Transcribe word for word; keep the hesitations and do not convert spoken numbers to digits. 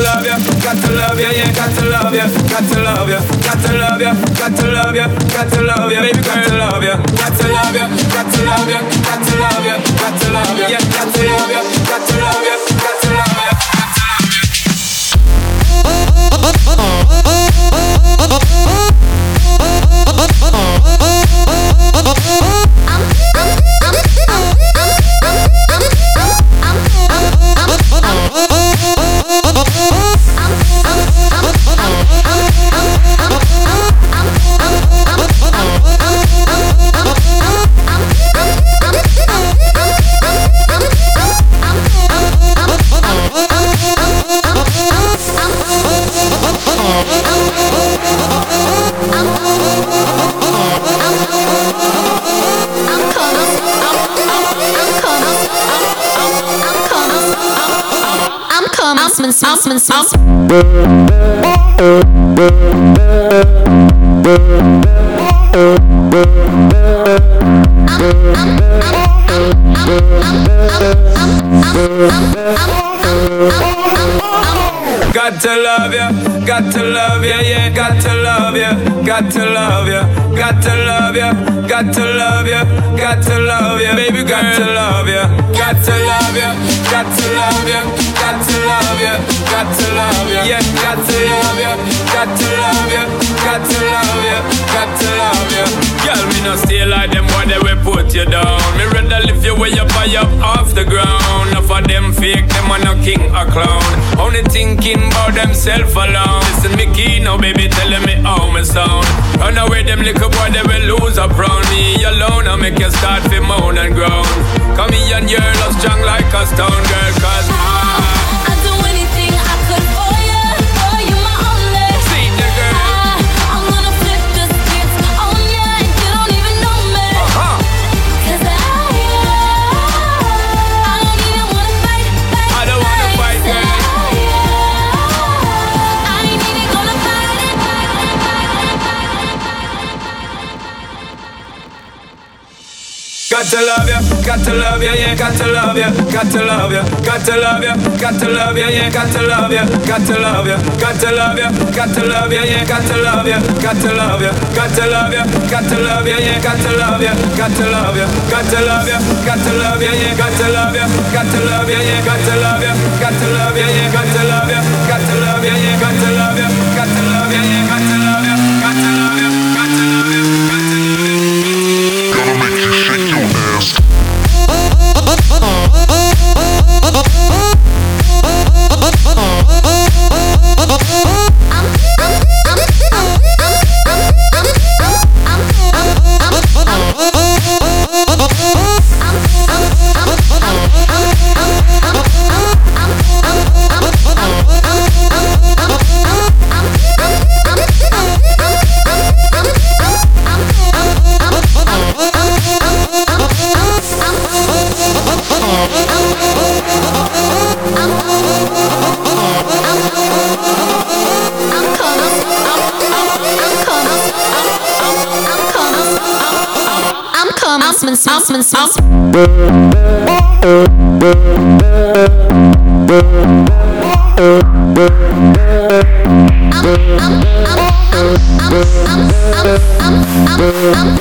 love you, got to love you, yeah, got to love you, got to love you, got to love you, got to love you, got to love you, baby, got to love you, got to love you, got to love you, got to love you, got to love you, yeah, got to love you, got to love you, got to love you, got to love you. Got to love you, got to love you, yeah, got to love you, got to love you, got to love you, got to love you, got to love you, baby, got to love you, got to love you, got to love you, got to love you, got to love you, yeah, got to love you, got to love you, got to love you, got to love you. Girl, me no stay like them boy, they will put you down. Me rather lift you way up high up off the ground. Enough of them fake, them are no king or clown. Only thinking about themself alone. Listen me key now, baby, telling me how me sound. Run away them little boy, they will lose up round me alone. I make you start to moan and groan. Come here and you're love strong like a stone girl, cause ah, I'd do anything I could for you, for you my only. See the girl, I, I'm gonna flip the script on you and you don't even know me. uh-huh. Cause I, I don't even wanna fight, fight, I don't wanna fight, girl. I ain't even gonna fight it, fight it, fight it, fight it. Got to love you, got to love you, yeah, got to love you, got to love you, got to love you, got to love you, yeah, got to love you, got to love you, got to love you, got to love you, yeah, got to love you, got to love you, got to love you, got to love you, yeah, got to love you, got to love you, got to love you, got to love you, yeah, got to love you, got to love you, yeah, got to love you, got to love you, yeah, got to love you, got to love you, yeah, got to love you, got to love you, yeah, got to love you, got to love you, got to love you, got to love you. Gonna make you shake your ass. Osman, Osman, Osman. I'm, I'm, I'm, I'm, I'm, I'm, I'm, I'm, I'm,